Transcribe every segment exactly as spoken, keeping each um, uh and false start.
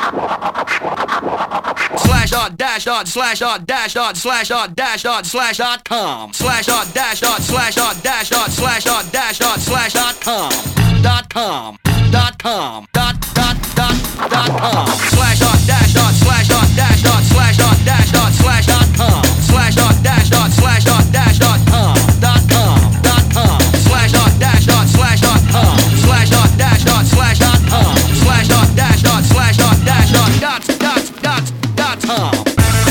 Slash dot dash dot slash dot dash dot slash dot dash dot slash dot com. Slash dot dash dot slash dot dash dot slash dot dash dot slash dot com. Dot com. Dot com. Dot dot dot dot com. Slash dot dash dot slash dot dash dot slash dot dash dot slash dot com. Slash dot dash dot slash dot dash dot com. Dot com. Dot com. Slash dot dash dot slash dot com. Slash dot dash dot slash dot com. Slash dot dash dot slash dot dash dot dot dot dot dot com.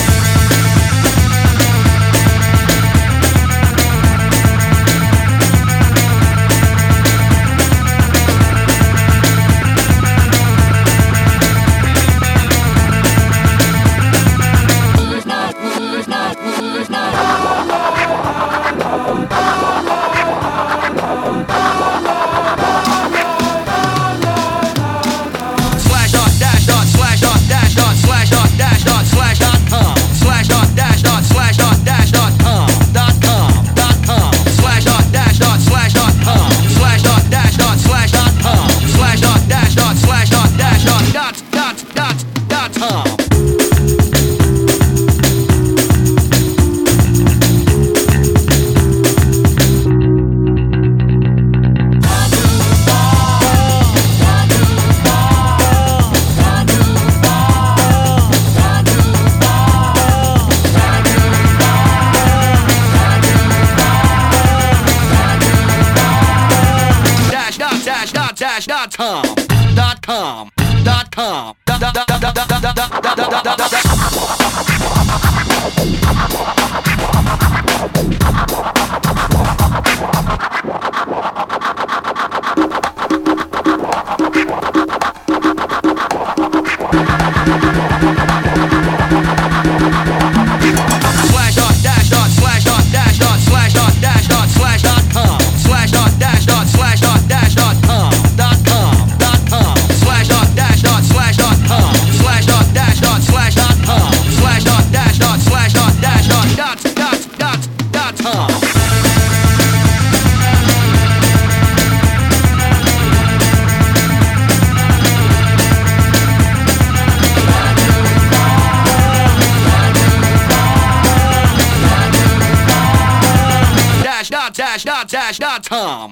Dash dot com dot com dot com dot dot dot dot dot dot dot dot dot dot. Slash dot dash dot slash dot dash dot slash dot dash dot slash dot com. Slash dot dash dot slash dot dash dot com. Dot com dot com. Slash dot dash dot slash dot com. Slash dot dash dot slash dot com. Slash dot dash dot slash dot dash dot dot dot dot dot com. Dash dot dash dot dash dot com.